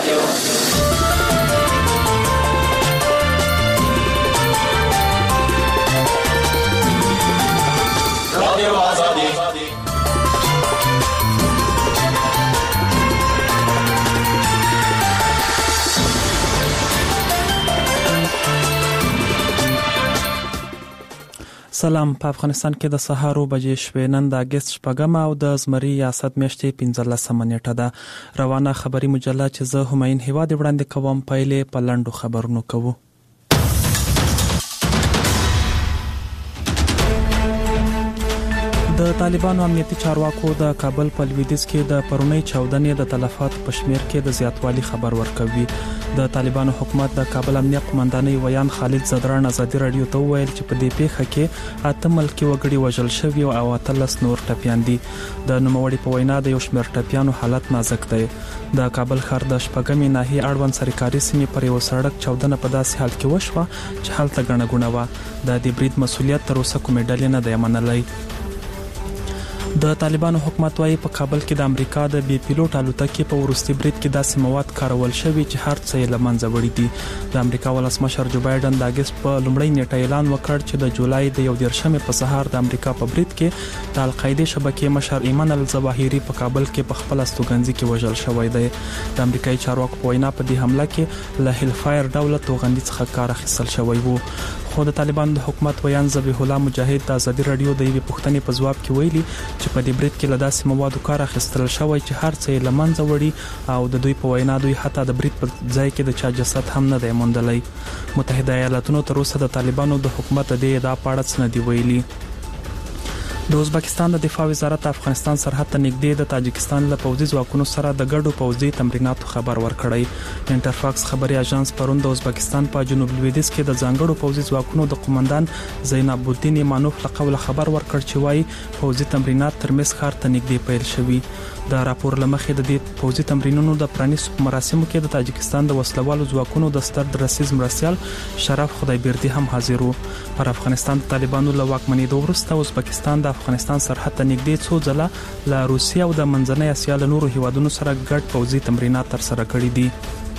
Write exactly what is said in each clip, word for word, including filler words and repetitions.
سلام. په افغانستان کې د سهار بجې شوې. نن د اگست شپږم او د زمري ریاست میاشتې پنځلسمه نیټه ده. روانه خبری مجله چې زه هماین هیواد وړاندې کوم پایلې په لاندو خبرونو کوو. د طالبانو امنیتي چارواکو د کابل په لویدیځ کې د پرونی چاودنې د تلفات په شمیر کې د زیاتوالي خبر ورکوي. د طالبانو حکومت د کابل امنیت قومندانۍ ویان خالد زدران ازادي رادیو ته ویل چې په دې پیښه کې اته ملکي وګړي وژل شوي او اتلس نور ټپیان دي. د نوموړي په وینا د یو شمېر ټپیانو حالت نازک دی. د کابل ښار د شپږمې ناحیې اړوند سرکاري سیمې پر یو سړک چاودنه په داسې حال کې وشوه چې هلته ګڼه ګوڼه وه. د دې برید مسؤلیت تر اوسه کومې ډلې نه دی منلی. د طالبانو حکومت وايي په کابل کې د امریکا د بي پیلوټ الوتکې په ورستي برید کې داسې مواد کارول شوي چې هر څه یې له منځه وړي دي. د امریکا ولسمشر جو بایدن د اگست په لومړۍ نیټه اعلان وکړ چې د جولای د یو دیرشمې په سهار د امریکا په برید کې د القاعده شبکې مشر ایمن الظواهری په کابل کې په خپل استوګنځي کې وژل شوی دی. د امریکایي چارواکو په وینا په دې حمله کې له هیلفایر ډوله توغندي څخه کار اخیستل شوی وو. خو د طالبانو د حکومت ویان ذبیح الله مجاهد د ازادي رادیو د یوې پوښتنې په ځواب کې ویلي چې په دې برید کې له داسې موادو کار اخیستل شوی چې هر څه یې له منځه وړي او د دوی په وینا دوی حتی د برید په ځای کې د چا جسد هم نه دی موندلی. متحده ایالاتونو تر اوسه د طالبانو د حکومت د دې ادعا په اړه څه نه دی ویلي. د ازبکستان د دفاع وزارت افغانستان سرحد ته نږدې د تاجکستان له پوځي ځواکونو سره د ګډو پوځي تمریناتو خبر ورکړی. انټرفاکس خبري اژانس پرون د ازبکستان په جنوب لویدیځ کې د ځانګړو پوځي ځواکونو د قومندان زینب الدین ایمانوف له قوله خبر ورکړ چې وايي پوځي تمرینات ترمنځ ښار ته نږدې پیل شوي. د راپور لمخې د دې پوځي تمرینونو د پرانیستو مراسمو کې د تاجکستان د وسلوالو ځواکونو د ستر درسیز مرستيال شرف خدایبردي هم حاضر وو. پر افغانستان د طالبانو له واکمنۍ وروسته ازبکستان د افغانستان سرحد ته نږدې څو ځله له روسیې او د منځنۍ اسیا له نورو هیوادونو سره ګډ پوځي تمرینات ترسره کړي دي.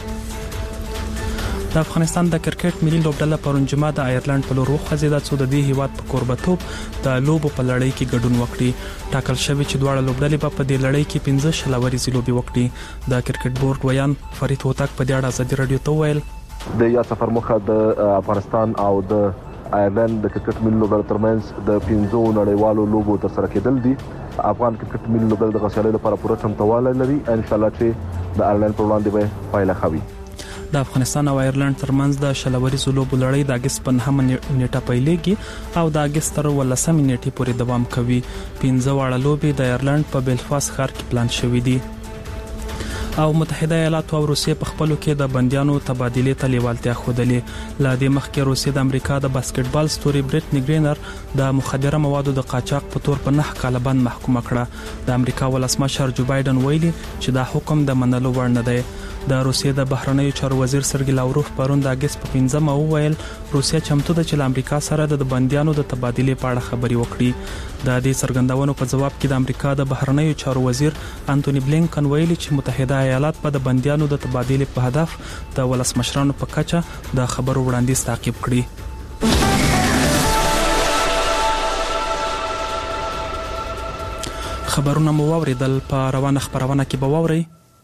د افغانستان د کرکټ ملي لوبډله پرون جمعه د آیرلند په لور وخوځېده څو د دې هیواد په کوربتوب د لوبو په لړۍ کې ګډون وکړي. ټاکل شوی چې دواړه لوبډلې په دې لړۍ کې پنځه شلوريزي لوبي وکړي. د کرکټ بورډ ویان فرید هوتک په دې اړه ازادي رادیو ته ویل د یا سفر مخه د افغانستان او د آیرلند د کرکټ ملي لوبډلو ترمنځ د پنځو نړیوالو لوبو ترسره کېدل دي. افغان کرکټ ملي لوبډله د غوښتلو لپاره پوره چمتووالی لري. ان شاء الله چې د آیرلند پر وړاندې به پایله خوي. د افغانستان او آیرلند ترمنځ د شلوريزو لوبو لړۍ د اگست په نهمه نیټه پیلېږي او د اگست تر ولسمې نیټې پورې دوام کوي. پنځه واړه لوبې د آیرلند په بیلفاست ښار کې پلان شوې دي. او متحده ایالات او روسیې په خپلو کې د بنديانو تبادلې ته لیوالتیا ښودلې. له دې مخکې روسیې د امریکا د باسکټبال ستوري بریټنی ګرینر د مخدره موادو د قاچاق په تور په نه کاله بند محکومه کړه. د امریکا ولسمشر جو بایدن ویلي چې دا حکم د منلو وړ نه دی. د روسیې د بهرنیو چارو وزیر سرګی لاوروف پرون د اگست په پنځمه وویل روسیا چمتو ده چې له امریکا سره د بنديانو د تبادلې په اړه خبري وکړي. د دې څرګندونو په جواب کې د امریکا د بهرنیو چارو وزیر انټونی بلینکن ویلي چې متحده ایالات په د بنديانو د تبادلې په هدف د ولسمشرانو په کچه د خبرو وړاندیز تعقیب کړي. خبرونه مو واوریدل. په روانه خبرونه کې به واورئ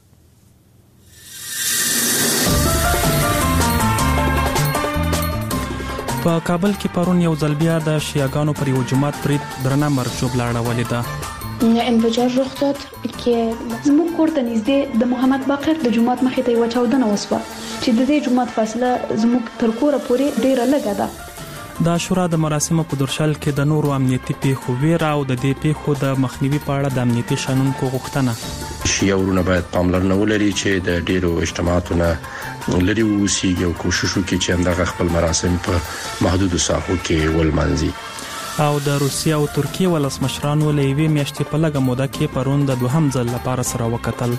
په کابل کې پرون یو ځل بیا د شیعاګانو پر یو جماعت برید درنه مرګ ژوبله اړولې ده. انفجار رخ داد که زموږ کور ته نږدې د محمد باقر د جماعت مخې ته یو چاودنه وسوه چې د دې جماعت فاصله زموږ تر کوره پورې ډیره لږه ده. د شورا د مراسمو په درشل کې د نورو امنیتي پیښو ویره او د دې پیښو د مخنیوي په اړه د امنیتي شنونکو غوښتنه. شیعه ورونه باید پاملرنه ولري چې د ډیرو اجتماعاتو نه لري ووسیږي او کوشش وکړي چې همدغه خپل مراسم په محدودو ساحو کې ولمانځي. او د روسیې او ترکیې ولسمشرانو له یوې میاشتې په لږه موده کې پرون د دوهم ځل لپاره سره وکتل.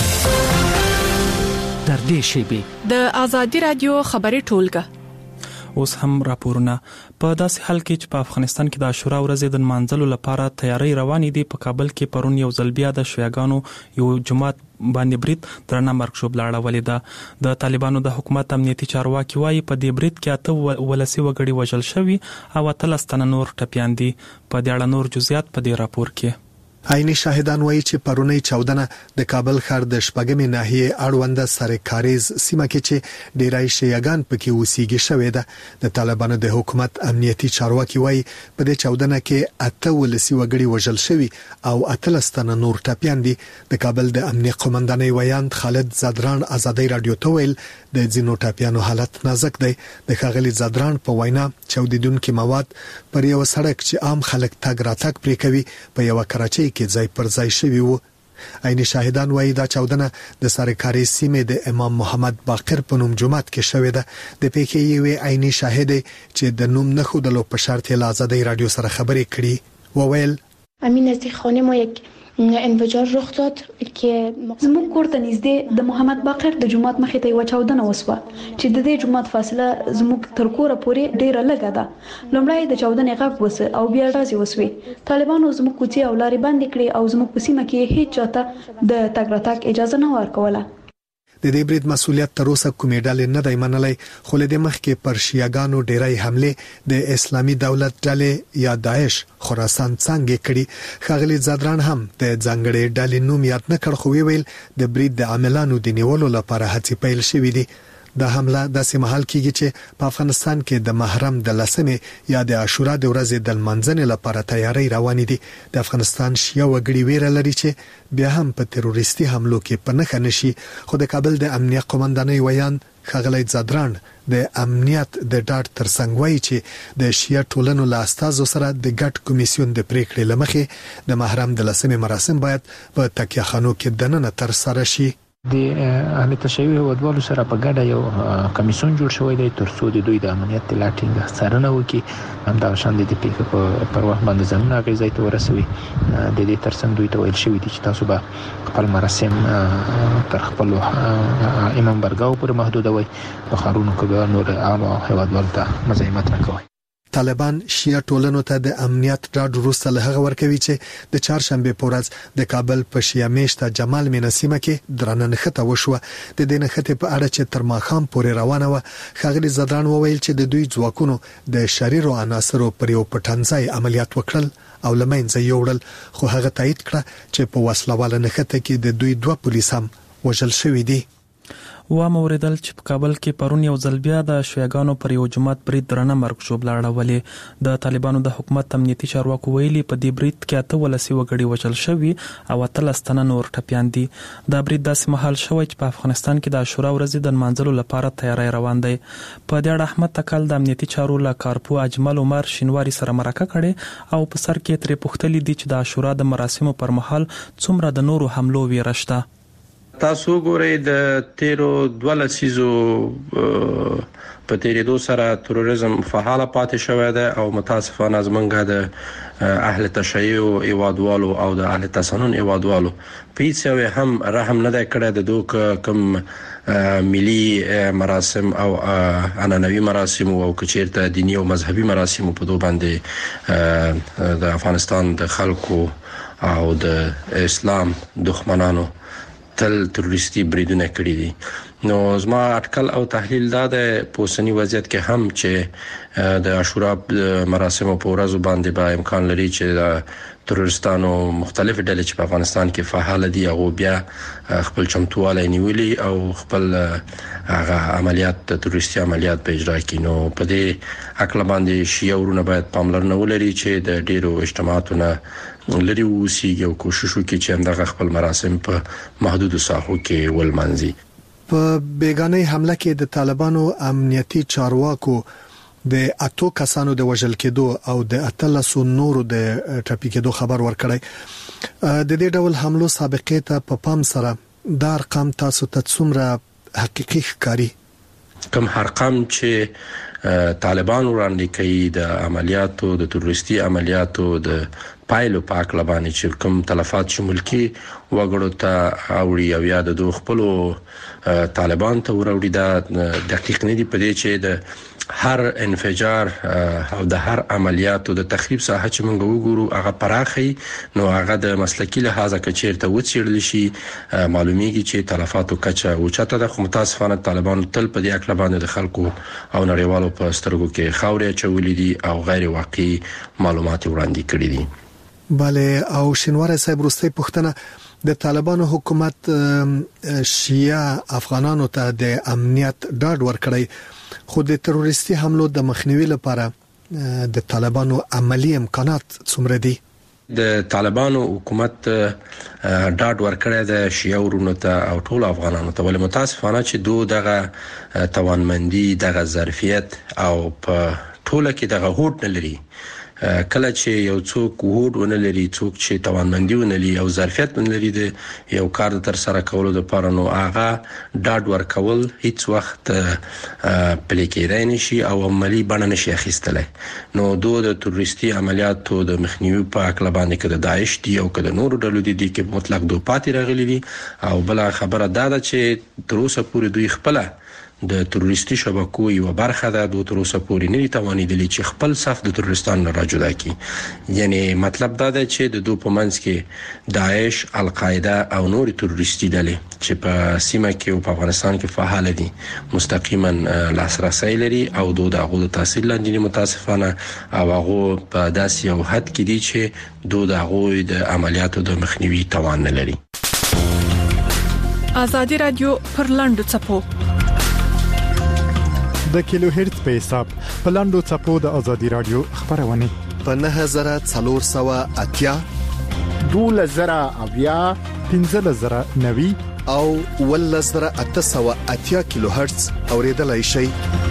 در دې شیبې د ازادي رادیو خبري ټولګه اوس هم راپورونه. په داسې حال کې چې په افغانستان کې د عاشورا ورځې د منځلو لپاره تیاری روانې دي، په کابل کې پرون یو ځل بیا د شیعاګانو یو جماعت باندې برید درنه مرګ شوب لاړولې ده. د طالبانو د حکومت امنیتي چارواکي وایي په دې برید کې اته ولسي وګړي وژل شوي او اتلس تنه نور ټپیان دي. په دې اړه نور جزئیات په دې راپور کې. عیني شاهدان وایي چې پرونی چودنه د کابل ښار د شپږمې ناحیه اړوند سرکاریز سیمه کې چې ډیرای شیعاګان پکې اوسېږي شوې ده. د طالبانو د حکومت امنیتي چارواکي وایي په دې چودنه کې اته ولسي وګړي وژل شوي او اتلس تنه نور ټپیان دي. د کابل د امنیت قومندانۍ ویاند خالد زادران ازادي رادیو ته ویل د ځینو ټپیانو حالت نازک دی. د ښاغلي زادران په وینا چودیدونکو مواد پر یو سړک چې عام خلک تګ راتګ پرې کوي په یو کراچۍ کې ځای پر ځای شوی وو. عیني شاهدان وایي دا چودنه د سرکاري سیمې د امام محمد باقر په نوم جماعت کې شوې ده. د پیکې یو عیني شاهد چې د نوم نه خودلو په شرط له ازادي رادیو سره خبرې کړي وویل امین نزدیک خانه ما یک انفجار رخ داد که زموږ کور ته نږدې د محمد باقر د جماعت مخې ته یو چودنه وسوه چې د دې جماعت فاصله زموږ تر کوره پورې ډیره لږه ده. لومړی د چودنې غږ وسه او بیا ډازې وسوي. طالبانو زموږ کوڅې او لارې بندې کړې او زموږ په سیمه کې هیڅ چاته د تګ راتګ اجازه نه ورکوله. د دې برید مسولیت تر اوسه کومې ډلې نه دی منلای، خو له دې مخکې پر شیعاګانو ډیرای حمله د اسلامي دولت ډلې یا داعش خراسان څنګه کړي. ښاغلي زادران هم د ځنګړې ډلې نوم یاد نه کړ، خو ویل د برید د عاملانو د نیولو لپاره هڅې پیل شوې دي. د حمله داسې مهال کېږي چې په افغانستان کې د محرم د لسمې یا د عاشورا د ورځې د منځنې لپاره تیاری روانې دي. د افغانستان شیعه وګړي ویره لري چې بیا هم په تروریستي حملو کې په نښه نشي. خو د کابل د امنیت قومندانۍ ویاند ښاغلی زادران د امنیت د ډاډ ترڅنګ وایي چې د شیعه ټولنو له استازو سره د ګډ کمیسیون د پریکړې لمخې د محرم د لسمې مراسم باید په تکیه خانو کې دننه تر سره شي. د اهل تشیع هیوادوالو سره په ګډه یو کمیسیون جوړ شوی دی ترڅو د دوی د امنیت د لاټینګ څارنه وکړي. همدا شان د دې پیښې په پر وخت باندې ځانونه هغې ځای ته ورسوي. د دې ترڅنګ دوی ته ویل شوي دي چې تاسو به خپل مراسم تر خپلو امام برګاو پورې محدودوئ، په ښارونو کې به نور عامو هیوادوالو ته مزاحمت نه کوئ. طالبان شیعه ټولنو ته د امنیت ډاډ وروسته له هغه ورکوي چې د چهارشنبه په ورځ د کابل په شیعه میشته جمال مینه سیمه کې درنه نښته وشوه. د دې نښتې په اړه چې تر ماښام پورې روانه وه، ښاغلي زادران وویل چې د دوی ځواکونو د شریرو عناصرو پر یو پټنځای عملیات وکړل او له منځه یوړل، خو هغه تایید کړه چې په وسلواله نښته کې د دوی دوه پولیس هم وژل شوي دي. و موریدل چې په کابل کې پرون یو ځل بیا د شیعاګانو پر یو جماعت برید درنه مرګ شوب لاړولې. د طالبانو د حکومت امنیتي چارواکو ویلي په دې برید کې اته ولسي وګړي وژل شوي او اتلس تنه نور ټپیان دي. دا برید داسې مهال شوی چې په افغانستان کې د عاشورا ورځې د منځلو لپاره تیاری روان دی. په دې اړه احمد تکل د امنیتي چارو له کارپو اجمل عمر شینواری سره مرکه کړې او په سر کې ترې پوښتلي دي چې د عاشورا د مراسمو پر مهال څومره د نورو حملو ویره شته. تاسو ګورئ د تیرو دوه لسیزو په تیریدو سره تروریزم فعال پاتې شوی دی او متاسفانه زمونږ د اهل تشیع ایوادوالو او د اهل تسنن ایوادوالو په هیڅ یو هم رحم نه دی کړی د دوک کوم ملي مراسم او عنعنوي مراسم او کچیرته دینی او مذهبي مراسم په دوه باندې د افغانستان د خلکو او د اسلام دښمنانو تل تروریستي بریدونه کړی دي. نو زما اټکل او تحلیل دا د پوسنی وضعیت کې هم چې د عاشورا مراسم په ورځ باندې به امکان لري چې د تروریستانو مختلف ډلې چې په افغانستان کې فعال دي هغه بیا خپل چمتواله نیولي او خپل هغه عملیات تروریستي عملیات په اجرا کړي. نو په دې عقل باندې شیعه ورونه باید پاملرنه ولري چې د ډیرو اجتماعاتونو لري وسیږي او کوشش وکړي چې همدغه خپل مراسم په محدودو ساحو کې ولمنځي. په بیگانه حمله کې د طالبانو امنیتي چارواکو د اتو کسانو د وژل کېدو او د اتلسو نورو د ټپي کېدو خبر ورکړی. د دې ډول حملو سابقې ته په پام سره دا ارقام تاسو ته څومره حقيقي ښکاري؟ کوم ارقام چې طالبان وړاندې کوي د عملیاتو د تروریستي عملیاتو د پایلو پاک لبانې چې کوم تلفات شمول کی وګړو ته اوړي او یاد د خپل طالبان ته وروړي دا دقیق نه دی په دې چې د هر انفجار او د هر عملیاتو د تخریب ساحه چې موږ وګورو هغه پراخي نو هغه د مسلکی لحاظه کچیرته وڅېړل شي معلومیږي چې تلفاتو کچه اوچته ده خو متاسفانه طالبان تل په دې اړه باندې د خلکو او نړیوالو په سترګو کې خاورې چولې دي او غیر واقعي معلومات وړاندې کړي دي. بله او شینوار صاحب وروستي پوښتنه د طالبانو حکومت شیعه افغانانو ته د امنیت ډاډ ورکړی خو د تروریستي حملو د مخنیوي لپاره د طالبانو عملی امکانات څومره دي؟ د طالبانو حکومت ډاډ ورکړی د شیعه ورونو ته او ټول افغانانو ته ولې متاسفانه چې دوه دغه توانمندي دغه ظرفیت او په ټوله کې دغه هوډ نه لري. کله چې یو څوک هوډ ونه لري څوک چې توانمندي ونه لري او ظرفیت ونه لري د یو کار تر سره کولو لپاره نو هغه ډاډ ورکول هیڅ وخت پلي کېدای نشي او عملی بڼه نشي اخیستلای. نو دوه د تروریستي عملیاتو د مخنیوي په اړه باندې کې د داعش دی او کې د نورو ډلو دي کې مطلق دوه پاتې راغلي دي او بل خبره دا ده چې تر اوسه پورې دوی خپل د تروریستي شبکو یو برخه ده د تر اوسه پورې نه توانیدلی چې خپل صف د تروریستانو نه راجودا کړي. یعنی مطلب دا ده چې د دوه په منځ کې داعش، القاعده او نور تروریستي ډلې چې په سیمه کې او په افغانستان کې فعال دي مستقیما لاسرسي لري او دوه دغه د تحصیل لاندې متاسفانه او هغه په داسې یو حد کې دي چې دوه دغه د عملیاتو د مخنیوي توان نه لري. آزادي رادیو پر لاندو چپو د کیلو هرتز په حساب په لاندو چپو د آزادي رادیو خبرونه په نه هزار څلور سوه اتیا دوله زره اویا پنځه زره نوي او ول زره اته سوه اتیا کیلو هرتز اوریدلای شي.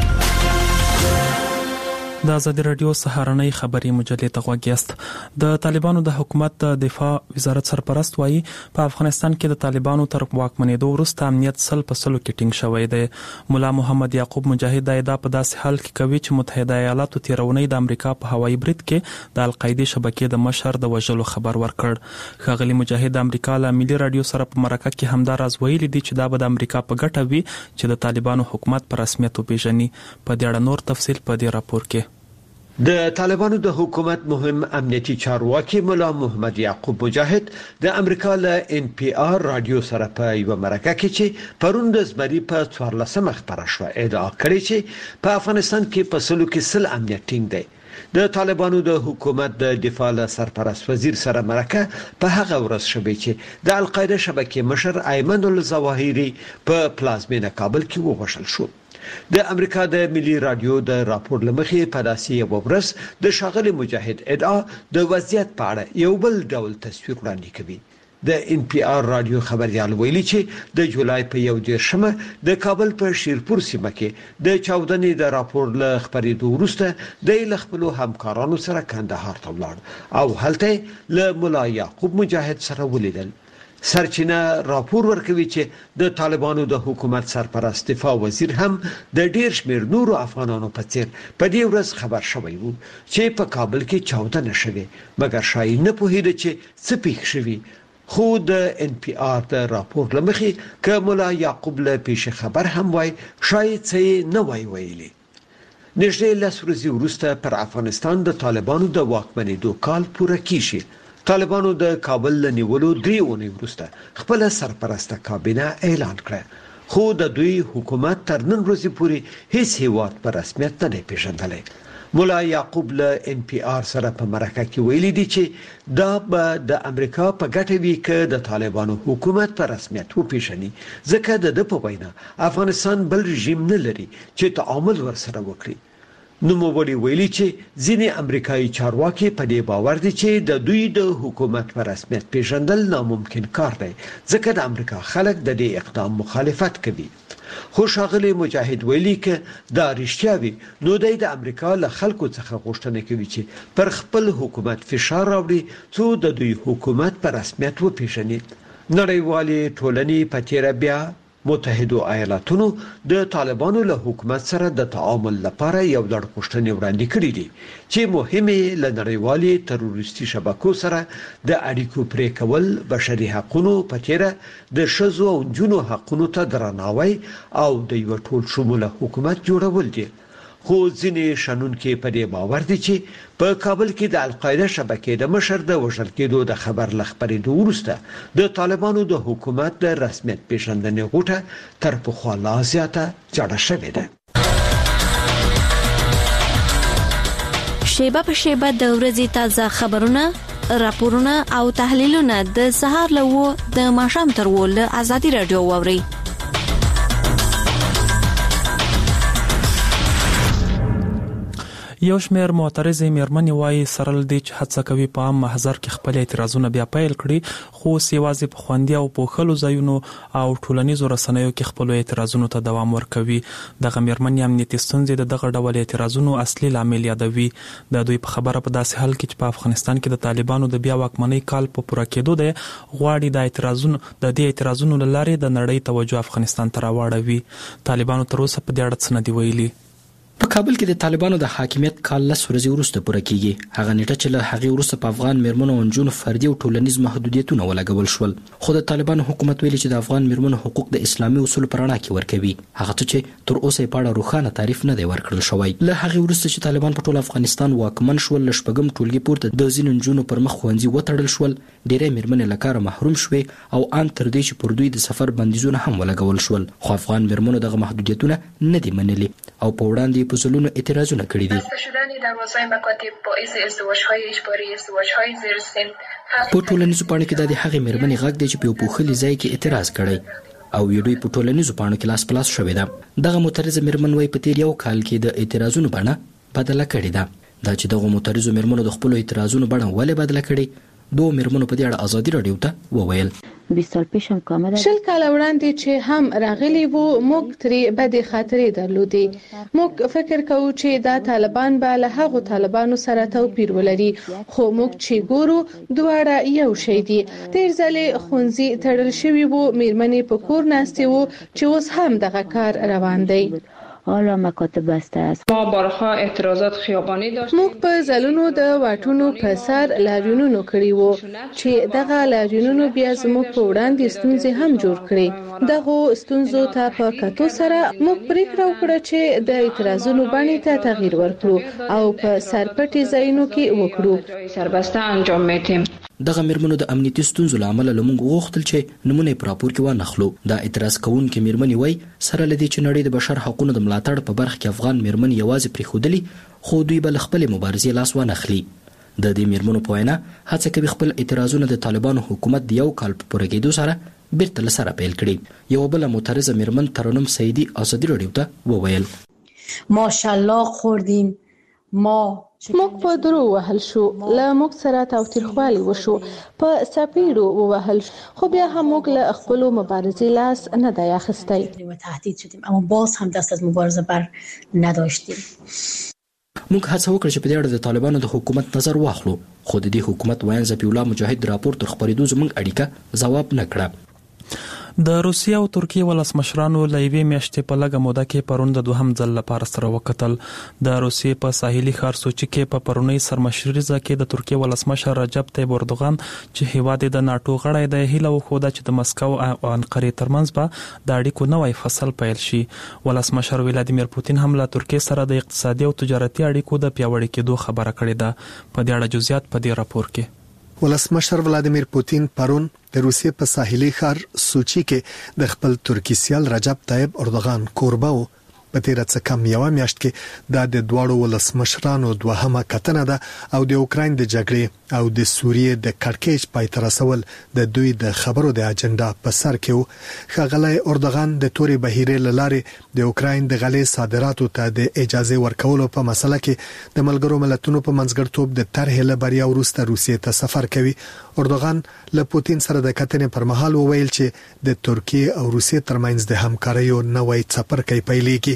د آزادي رادیو سهارنۍ خبري مجلې ته غوږیاست. د طالبانو د حکومت د دفاع وزارت سرپرست وایي په افغانستان کې د طالبانو تر واکمنېدو وروسته امنیت سل په سلو کې ټینګ شوی دی. مولا محمد یعقوب مجاهد دا ادعا په داسې حال کې کوي چې متحده ایالاتو تیرونی د امریکا په هوایي برید کې د القاعده شبکې د مشر د وژلو خبر ورکړ. ښاغلي مجاهد د امریکا له ملي رادیو سره په مرکه کې همدا راز ویلي دي چې دا به د امریکا په ګټه وي چې د طالبانو حکومت په رسمیت وپیژني. په دې اړه نور تفصیل په دې راپور کې. د طالبانو د حکومت مهم امنیتي چارواکي مولا محمد یعقوب مجاهد د امریکا له ان پی آر رادیو سره په یو مرکه کې چې پرون د زمري په څوارلسمه خبره شو ادعا کړې چې په افغانستان کې په سلو کې سل امنیت ټینګ دی. د طالبانو د حکومت د دفاع سرپرست وزیر سره مرکه په هغه ورځ شوه چې د القاعده شبکې مشر ایمن الظواهری په پلازمینه کابل کې ووژل شو. د امریکا د ملي رادیو د راپور لمخې په داسې یو ورځ د شاغلي مجاهد ادعا د وضعیت په اړه یو بل ډول تصویر وړاندې کوي. د ان پی آر رادیو خبريال ویلي چې د جولای په یو دیرشمه د کابل په شیرپور سیمه کې د چاودنې د راپور ل خبرېدو وروسته د خپل همکارانو سره کندهار ته ولاړ او هلته له مولا یعقوب مجاهد سره ولیدل. سرچینه راپور ورکوي چې د طالبانو د حکومت سرپرست دفاع وزیر هم د ډیر شمیر نورو افغانانو په څیر په دې ورځ خبر شوی وو چې په کابل کې چاودنه شوه مګر شای نه پوهیده چې څه پیښ شوی. خو د ان پی آر د راپور لمخې ک مولا یعقوب له پیښه خبر هم وای شاید څه نه وای ویلي. نږدې لس ورځې وروسته پر افغانستان د طالبانو د واکمنېدو کال پوره کیږي. طالبانو د کابل له نیولو درې اونۍ وروسته خپل سرپرسته کابینه اعلان کړه خو د دوی حکومت تر نن ورځې پورې هیڅ هیواد په رسمیت نه پیژندلی. مولا یعقوب له ان پی آر سره په مرکه کې ویلي دي چې دا به د امریکا په ګټه وي چې د طالبانو حکومت په رسمیت وپیژني ځکه د په وینا افغانستان بل رژیم نه لري چې تعامل ورسره وکړي. نو موږ ویلي چې ځینې امریکایي چارواکي په دې باور دي چې د دوی د حکومت په رسمیت پیژندل ناممکن کار دی ځکه د امریکا خلک د دې اقدام مخالفت کوي. خو شاغلي مجاهد ویلي چې دا رښتیا وي نو د امریکا له خلکو څخه غوښتنه کوي چې پر خپل حکومت فشار راوړي څو د دوی حکومت په رسمیت وپیژني. نړیوالې ټولنې په تیر بیا متحده ایالاتونو د طالبانو له حکومت سره د تعامل لپاره یو لړ غوښتنې وړاندې کړې دي چې مهمه ل نړیوالې تروریستي شبکو سره د اړیکو پرې کول، بشري حقوقو په تیر د شذو او جنو حقوقو ته درناوی او د یو ټول شموله حکومت جوړول دي. خو ځینې شنونکي په دې باور دي چې په کابل کې د القاعده شبکې د مشر د وژل کېدو د خبر لخبرېدو وروسته د طالبانو د حکومت د رسمیت پیژندنې غوټه تر پخوا لا زیاته جوړه شوې ده. شیبه په شیبه د ورځې تازه خبرونه، راپورونه او تحلیلونه د سهار له و د ماښام تر و له ازادي رادیو واوري. یو شمېر معترضې میرمنې وایي سره له دې چې هڅه کوي په عام محضر کې خپل اعتراضونه بیا پیل کړي، خو یوازې په خوندي او پوښلو ځایونو او ټولنیزو رسنیو کې خپل اعتراضونو ته دوام ورکوي. دغه میرمنې امنیتي ستونزې د دغه ډول اعتراضونو اصلي لامل یادوي. د دوی په خبره په داسې حال کې چې په افغانستان کې د طالبانو د بیا واکمنۍ کال په پوره کېدو دی، غواړي د اعتراضونو د دې اعتراضونو له لارې د نړۍ توجه افغانستان ته راواړوي. طالبانو تر اوسه په دې اړه څه نه دي ویلي. په کابل کې د طالبانو د حاکمیت کال لس ورځې وروسته پوره کیږي. هغه نیټه چې له هغې وروسته په افغان میرمنو او نجونو فردي او ټولنیز محدودیتونه ولګول شول، خو د طالبانو حکومت ویلي چې د افغان میرمنو حقوق د اسلامي اصولو په رڼا کې ورکوي، هغه څه چې تر اوسه یې په اړه روښانه تعریف نه دی ورکړل شوی. له هغې وروسته چې طالبان په ټول افغانستان واکمن شول، له شپږم ټولګي پورته د ځینو نجونو پر مخ ښوونځي وتړل شول، ډېری میرمنې له کاره محروم شوې او ان تر دې چې پر دوی د سفر بندیزونه هم ولګول شول. خو افغان میرمنو دغه محدودیتونه نه دي منلي او په وړاندې په ځلونو اعتراض بسته شدن دروازه‌های مکاتب باعث ازدواج‌های اجباری، ازدواج‌های زیر سن. په ټولنیزو پاڼو کې د هغې میرمنې غږ دی چې په پوښلي ځای کې اعتراض کړی او ویډیو په ټولنیزو پاڼو کې لاس په لاس شوې ده. دغه معترضه میرمن وايي په تیر یو کال کې د اعتراضونو بڼه بدله کړې ده. دا چې دغه معترضو میرمنو د خپل اعتراضونو بڼه ولې بدله کړې، دوه میرمنو په دې اړه ازادي رادیو ته وویل. بیست سال پیش هم کامل شل کال وړاندې چې هم راغلی وو، موږ ترې بدې خاطرې درلودې. موږ فکر کوو چې دا طالبان به له هغو طالبانو سره توپیر ولري، خو موږ چې ګورو دواړه یو شی دي. تیر ځلې ښوونځي تړل شوي وو، میرمنې په کور ناستې وو چې اوس هم دغه کار روان دی. حالا مکاتب بسته است. ما بارها اعتراضات خیابانی داشتیم. موږ په ځلونو د واټونو په سر لاریونونه کړي وو چې دغه لاریونونه بیا زموږ په وړاندې ستونزې هم جوړ کړي. دغه ستونزو ته په کتو سره موږ پریکړه وکړه چې د اعتراضونو باندې ته تغییر ورکړو او په سرپټي ځایونو کې وکړو. سربسته انجام میدیم. دغه میرمنو د امنیتي ستونزو لامل لمونږ غوښتل چې نمونه په راپور کې وانخلو. دا اعتراض کوونکې میرمنې وای سره لدی چې نړۍ د بشر حقوقو د ملاتړ په برخه کې افغان میرمن یوازې پریښودلي، خو دوی بل خپل مبارزې لاس وانخلي. د دې میرمنو په وینا هڅه کوي خپل اعتراضونه د طالبانو حکومت د یو کال په پوره کېدو سره بیرته له سره پیل کړي. یو بل معترضه میرمن ترنم سیدی ازادي رادیو ته وویل: ماشاءالله خوردیم، ما موږ په درو وهل شو، له موږ سره تاوتریخوالی وشو، په سپیړو ووهل شو، خو بیا هم موږ له خپل مبارزې لاس نه دی اخیستی. تهدید شدیم اما باز هم دست از مبارزه بر نداشتیم. موږ هڅه وکړه چې په دې اړه د طالبانو د حکومت نظر واخلو، خو د دې حکومت وایي ذبیح الله مجاهد راپور تر خبرېدو زموږ اړیکه ځواب نه کړه. د روسیې او ترکیې ولسمشرانو له یوې میاشتې په لږه موده کې پرون د دوهم ځل لپاره سره وکتل. د روسیې په ساحلي ښار سوچي کې په پرونۍ سرمشریزه کې د ترکیې ولسمشر رجب طیب اردوغان چې هیواد د ناتو غړی دی هیله وښوده چې د مسکو او انقرې ترمنځ به د اړیکو نوی فصل پیل شي. ولسمشر ولادیمیر پوتین هم له ترکیې سره د اقتصادي او تجارتي اړیکو د پیاوړي کېدو خبره کړې ده. په دې اړه جزئیات په دې راپور کې. ولسمشر ولادیمیر پوتین پرون د روسیې په ساحلي ښار سوچي کې د خپل ترکی سیال رجب طیب اردوغان کوربه و. په تیر څه کم یو میاشت کې د دواړو ولسمشرانو دوهمه کتنه ده او د اوکراین د جګړې او د سوریې د کړکېچ پای ته رسول د دوی د خبرو د اجنډا په سر کې و. ښاغلی اردوغان د تورې بهیرې له لارې د اوکراین د غلې صادراتو ته د اجازه ورکولو په مسله کې د ملګرو ملتونو په منځګړیتوب د طرحې له بریا وروسته روسیې ته سفر کوي. اردوغان له پوتین سره د کتنې پر مهال وویل چې د ترکیې او روسیې ترمنځ د همکاریو نوی څپرکی پیلېږي.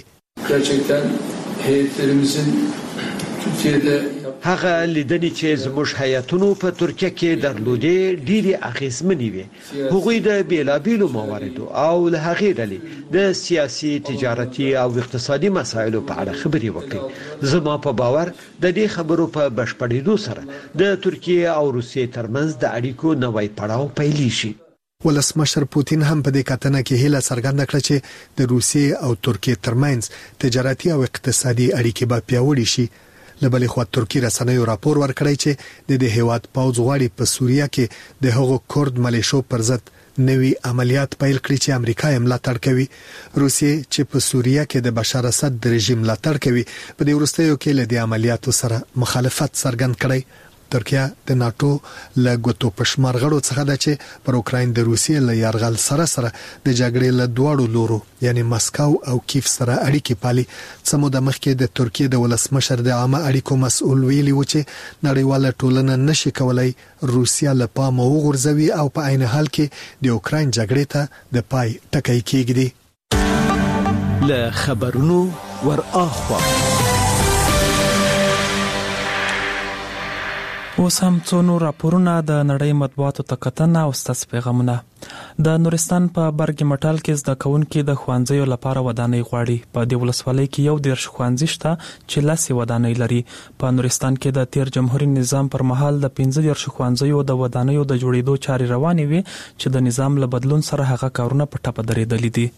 هغه لیدنې چې زموږ هیاتونو په ترکیه کې درلودې ډېری اغیزمنې وي. هغوی د بیلابیلو مواردو او له هغې ډلې د سیاسي، تجارتي او اقتصادي مسایلو په اړه خبرې وکړي. زما په باور د دې خبرو په بشپړېدو سره د ترکیه او روسیې ترمنځ د اړیکو نوی پړاو پیلېږي. ولسمشر پوتین هم په دې کتنه کې هیله څرګنده کړه چې د روسیې او ترکیې ترمنځ تجارتي او اقتصادي اړیکې به پیاوړې شي. لبلې خو ترکی رسنیو راپور ورکړی چې د دې هیواد پوځ غواړي په سوریه کې د هغو کورد ملیشو پر ضد نوي عملیات پیل کړي چې امریکا یې ملاتړ کوي. روسیې چې په سوریه کې د بشار اسد د رژیم ملاتړ کوي په دې وروستیو کې له دې عملیاتو سره مخالفت څرګند کړي. ترکیه د ناتو له ګوتو پشمار غړو څخه ده چې پر اوکراین د روسیې له یرغل سره سره د جګړې له دواړو لورو یعنی مسکو او کیف سره اړیکې پالي. سمو د مخکې د ترکیې د ولسمشر د عامه اړیکو مسؤل ویلي و چې نړیواله ټولنه نشي کولای روسیه له پامه وغورځوي او په عین حال کې د اوکراین جګړې ته د پای ټکی کېږدي. له خبرونو ور اخوا اوس هم څو نور راپورونه د نړۍ مطبوعاتو ته کتنه او ستاسو پیغامونه. د نورستان په برګ مټال کې زده کوونکي د خوانځیو لپاره ودانۍ غواړي. په دې ولسوالۍ کې یو دیرش خوانځي شته چې لاسي ودانۍ لري. په نورستان کې د تیر جمهوریت نظام پر مهال د پنځه دیرش خوانځیو د ودانیو د جوړېدو چارې روانې وي چې د نظام له بدلون سره هغه کارونه په ټپه درېدلي دي.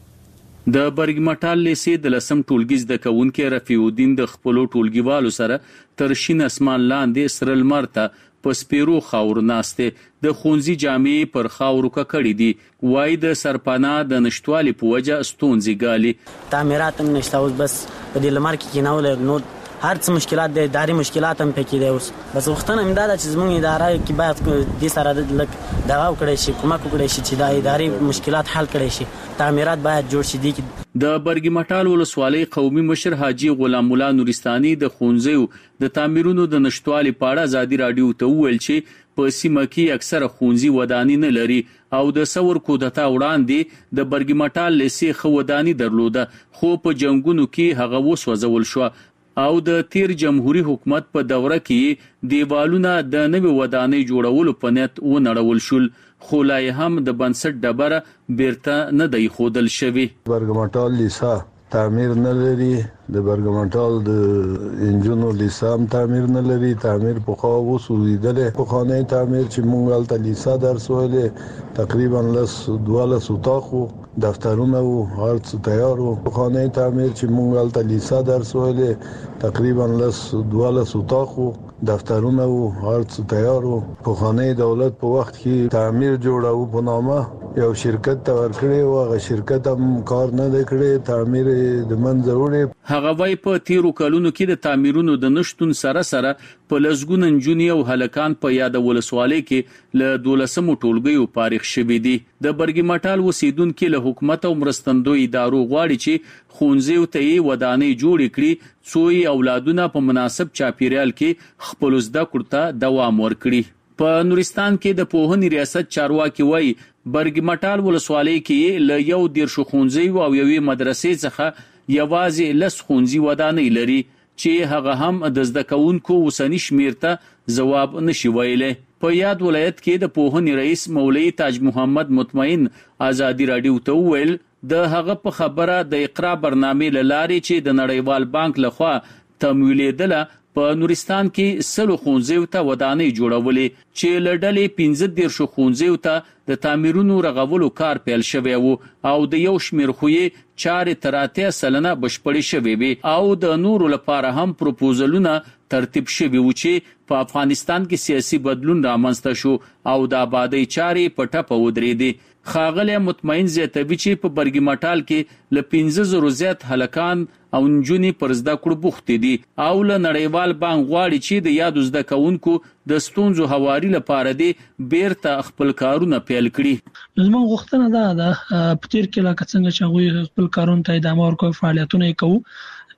د برګ مټال لیسې د لسم ټولګي زده کوونکي رفیع الدین د خپلو ټولګیوالو سره تر شین اسمان لاندې سره لمر ته په سپیرو خاور ناسته د خونځي جامې پر خاورو ککړې دي. وای د سرپناه د نشټوالي په وجه ستونزې ګالي. تعمیرات هم نشته اوس بس په دې لمر کې کېنول نو هر څه مشکلات دي اداري مشکلات هم پکې دي. اوس بس وختونه امداد چې زموږ اداره کې باید د سره د لک دغه وکړي شي کومک وکړي شي چې د اداري مشکلات حل کړي شي. تعمیرات باید جوړ شي. د برګ مټال ولسوالۍ قومي مشر حاجی غلام الله نورستاني د خونځیو د تعمیرونو د نشټوالي پاړه ازادي رادیو ته وویل چې په سیمه کې اکثره خونځي ودانۍ نه لري او د سور کودتا وړاندې د برګ مټال لیسې خو ودانۍ درلوده خو په جنگونو کې هغه وسوځول شو او د تیر جمهوریت حکومت په دوره کې دیوالونه د نوې ودانۍ جوړولو په نیت ونړول شول خو لا هم د بنسټ ډبره بیرته نه دی خودل شوی. برګ مټال لیسا تعمیر نه لري. د برګ مټال د انجنونو لیسا هم تعمیر نه لري. تعمیر په خو وسویدلې په خانه تعمیر چې مونږ الته لیسا درس ویلې تقریبا لس دواله سوتاخو دفترونه او هر څه تیارو. په خانه تعمیر چې مونږ الته لیسا درس ویلې تقریبا لس دواله سوتاخو دفترونه او هر څه تیارو. په خانه دولت په وخت کې تعمیر جوړاو په نامه یو شرکت ته ورکړی او هغه شرکت هم کار نه کړی. تعمیر د منځه وړي. هغه وای په تیرو کلونو کې د تعمیرونو د نشټون سره سره په لسګون انجونی او هلکان په یاد ولسوالۍ کې له دولسمو ټولګیو فارغ شوي دي. د برګ مټال وسیدونکو له حکومت او مرستندوی ادارو غواړي چې خونځیو ته یې ودانۍ جوړ کړي څو اولادونه په مناسب چاپیریال کې خپل زده کړو ته دوام ورکړي. په نورستان کې د پوهنې ریاست چارواکي وای برګ مټال ولسوالۍ کې له یو دیرشو خونځیو او یوې مدرسې څخه یوازې لس خونځي ودانۍ لري چې هغه هم د زده کوونکو وسنی شمیر ته جواب نشي ویلي. په یاد ولایت کې د پوهنې رئیس مولوی تاج محمد مطمئن ازادي رادیو ته ویل د هغه په خبره د اقرا برنامه لارې چې د نړیوال بانک لخوا تمویلېدله په نورستان کې سلو خونځیو ته ودانۍ جوړولې چې لړډلې پنځه دیرشو خونځیو ته د تعمیرونو رغولو کار پیل شوی وو او د یو شمیر خوې چارې تر اتیا سلنه بشپړې شوې وي او د نورو لپاره هم پروپوزلونه ترتیب شوي وو چې په افغانستان کې سیاسي بدلون رامنځته شو او د آبادی چارې په ټپه ودرېدې. خاغلی مطمئن زیاتوي چې په برګ مټال کې له پنځه زرو زیات هلکان او نجونې پر زده کړو بوخت دي او له نړیوال بانک غواړي چې د یادو زده کوونکو د ستونزو هواري لپاره دی بیرته خپل کارونه پیل کړي. زموږ غوښتنه ده د پتیر کې لکه څنګه چې هغوی خپل کارونه ته ادامه ورکوي فعالیتونه یې کوو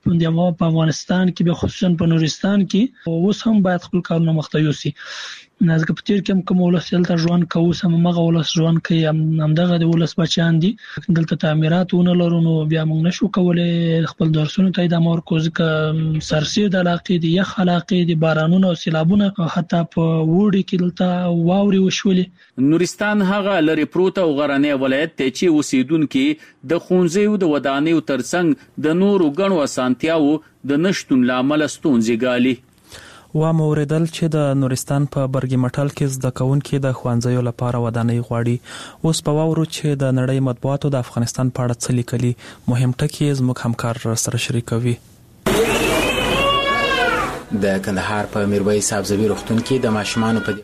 په افغانستان کې به خصوصا په نورستان کې اوس هم باید خپل کارونه مخته یوسي. نازګه پتیر کې کوم ولس دلته ژوند کوو سم مغه ولس ژوند کوي همدغه د ولس بچیان دي دلته تعمیرات ونه لرو نو بیا موږ نشو کولای خپل درسونه ته ادامه ورکوو ځکه سرسید علاقې دي یخ علاقې دي بارانونه او سیلابونه حتی په وړي کې دلته واوري وشولې. نورستان هغه لری پروت او غرنی ولایت ته چې اوسیدونکو د خونځیو د ودانیو ترڅنګ د نورو غنو اسانتیاو د نشټون لامل ستونزې ګالي. و موریدل چې د نورستان په برګي مټال کې زده کوونکي د ښوونځیو لپاره ودانۍ غواړي. اوس په واورو چې د نړۍ مطبوعاتو د افغانستان په اړه څه لیکلي، مهم ټکي زموږ همکار سره شریکوي. د کندهار په میرویس سبزوي روغتون کې د ماشومانو په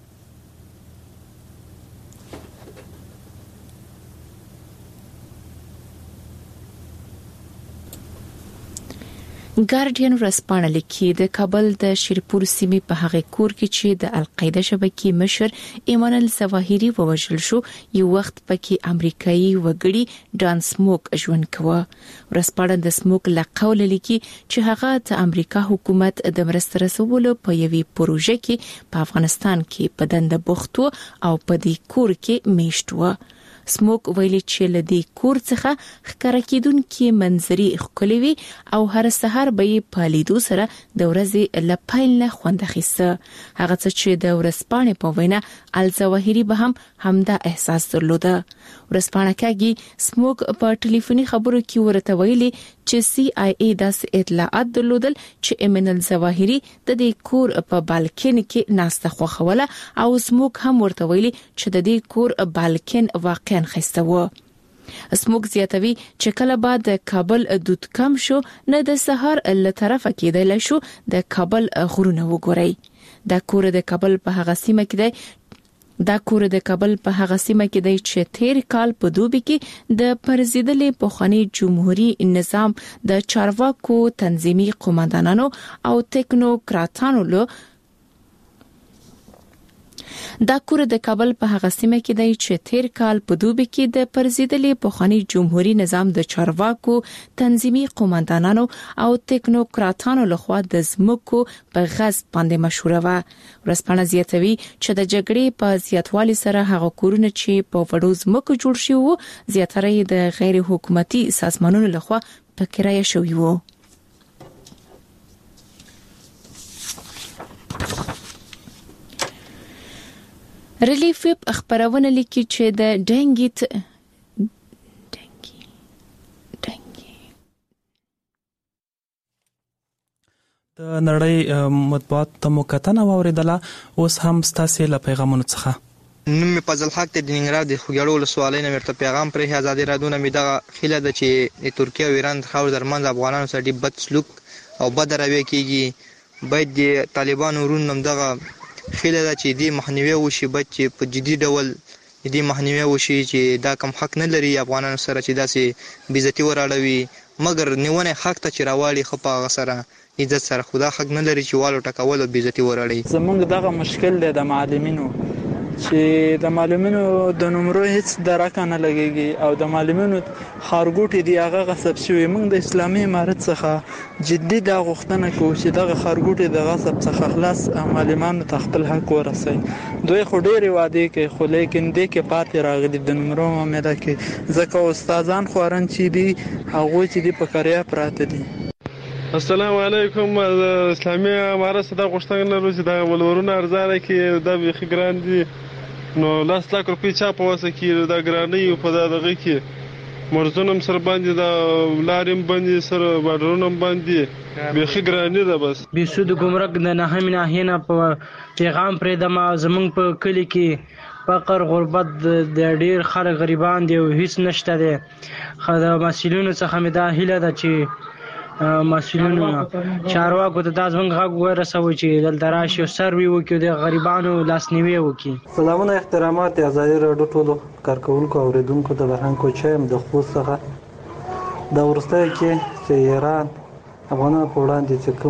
ګارډین ورځپاڼه لیکي د کابل د شیرپور سیمې په هغه کور کې چې د القاعده شبکې مشر ایمانل ظواهری ووژل شو، یو وخت پکې امریکایي وګړي ډان سموک ژوند کوه. ورځپاڼه د سموک له قول لیکي چې هغه د امریکا حکومت د مرستې رسولو په یوې پروژه کې په افغانستان کې په دنده بوخت او په دې کور کې میشت و. سموک ویلي چې لدی کور څخه ښکارا کېدونکې منظرې ښکلې وي او هر سحر به یې په لیدو سره د ورځې له پیل نه خوند اخیسته. هغه څه چې د ورځپاڼې په وینا الظواهری به هم همدا احساس درلوده. ورځپاڼه کې سموک په ټلیفوني خبرو کې ورته ویلي چې سی آی ای داسې اطلاعات درلودل چې ایمانل ظواهری د دې کور په بالکن کې ناسته خوښوله او سموک هم ورته ویلي چې د دې کور بالکن واقعا خسته و. سموک زیاتوي چې کله بعد د کابل دود کم شو نه د سحر له طرفه کېدل شو د کابل غرونه وګوري. دا کور د کابل په هغه سیمه کې دی دا کور د کابل په هغه سیمه کې دی چې تیر کال په دوبي کې د پرزیدلې پخوانی جمهوریت نظام د چارواکو تنظیمي قوماندانانو او ټیکنوکراتانو له دا کور د کابل په هغه سیمه کې دی چې تیر کال په دوبي کې د پرزیدلې پخوانی جمهوریت نظام د چارواکو تنظیمي قوماندانانو او ټیکنوکراتانو لخوا د زمکو په غصب باندې مشهور و. ورځپاڼه زیاتوي چې د جګړې په زیاتوالي سره هغه کورونه چې په وړو زمکو جوړ شوي وو زیاتره د غیر حکومتي سازمانونو لخوا په کرایه شوي وو. ریلیف ویب خبرونه لیکي چې د ډنګیت ډنګي ډنګي د نړۍ مطبوعات ته مکتنه واوریدله. اوس هم ستاسو له پیغامونو څخه نوم می فضل حق د ننګرهار د خوګړو ولسوالۍ نه ورته پیغام پرې آزادي رادونه می دغه خله د چې ترکیه او ایران خو درمن افغانانو سره ډېر بد سلوک او بد رویه کیږي. باید د طالبانو ورونو دغه خله د چې دی مخنیوي وشي، بچ په جدي ډول دې مخنیوي وشي چې دا کم حق نه لري افغانانو سره چې داسې بیزتی وراړوي، مګر نیونه حق ته چې راوالي خو په هغه سره عزت سره خدا حق نه لري چې والو ټکول او بیزتی وراړي. زمونږ دغه مشکل دی د معلمینو چې د معلمینو د نمرو هیڅ درکه نه لګيږي او د معلمینو خارګوټي دی هغه غصب شوی. موږ د اسلامي امارت څخه جدي دا غوښتنه کوو چې دغه خارګوټي د غصب څخه خلاص معلمانو ته خپل حق ورسوي. دوی خو ډېرې وعدې کوي خو لیکن دې کې پاتې راغلي د نمرو معامله کې ځکه استادان خورن چې دي هغه چې دي په کریا پراته دي. السلام علیکم. اسلامي امارت څخه غوښتنه لرو چې د ولورونو ارزانه کې د بيخي ګران دي، نو لاس لاک روپۍ چا په واسه کې د ګرانۍ په دغه کې مرزونم سره باندې د لاریم باندې سره بارډرونم باندې بيخي ګرانۍ ده. بس بيسود ګمرک د نه هم نه هینا په پیغام پرې د ما زمونږ په کلی کې فقر غربت د ډیر خلک غریبان دي او هیڅ نشته دي. خدای مسئولینو څخه مې دا هیله ده چې مسئولینو چارواکو ته تاسو موږ غږ ورسوي چې دلته راشي او سروي وکړي د غریبانو لاسنیوي وکړي. سلامونه احترامات آزادي راډیو ټولو کارکونکو او اوریدونکو د بهران کوچایم د خوست څخه د ورسته کې چې ایران افغانانو په وړاندې چې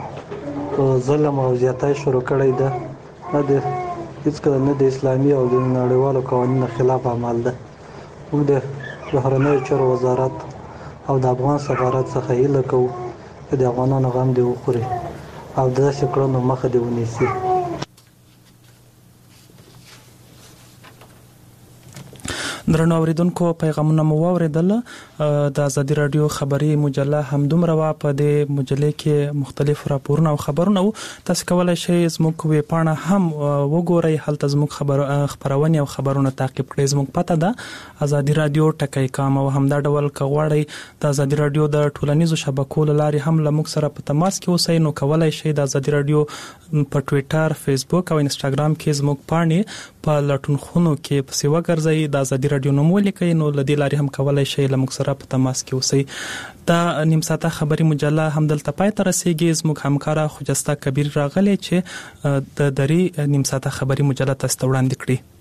کوم ظلم او زیاتای شروع کړی ده نه د هیڅ کله نه د اسلامي او د نړیوالو قوانینو خلاف عمل ده. موږ د بهرنیو چارو وزارت او د افغان سفارت څخه هیله کوو چې د افغانانو غم دې وخوري او د داسې کړنو مخه دې ونیسي. درنو اوریدونکو پیغامونه مو واوریدل د ازادي رادیو خبري مجله همدومره وا په دې مجله کې مختلف راپورونه او خبرونه تاسو کولای شئ زموږ ویب پاڼه هم وګورئ هلته زموږ خبر خبرونه او خبرونه تعقیب کړئ زموږ پته ده ازادي رادیو ټکی کام او همدا ډول کغواړئ د ازادي رادیو د ټولنیزو شبکو لاري هم لموږ سره په تماس کې اوسئ نو کولای شئ د ازادي رادیو په ټوئیټر فیسبوک او انستګرام کې زموږ پاڼې په لټون خونو کې په سیوا ګرځي د ازادي رادیو نوم ولیکئ نو لدی لاري هم کولای شئ لموږ سره په تماس کې اوسئ دا نیم ساعته خبري مجله هم دلته پای ته رسیدي زموږ همکارا خوجسته کبیر راغلی چې د دری نیم ساعته خبري مجله تاسو ته وړاندې کړي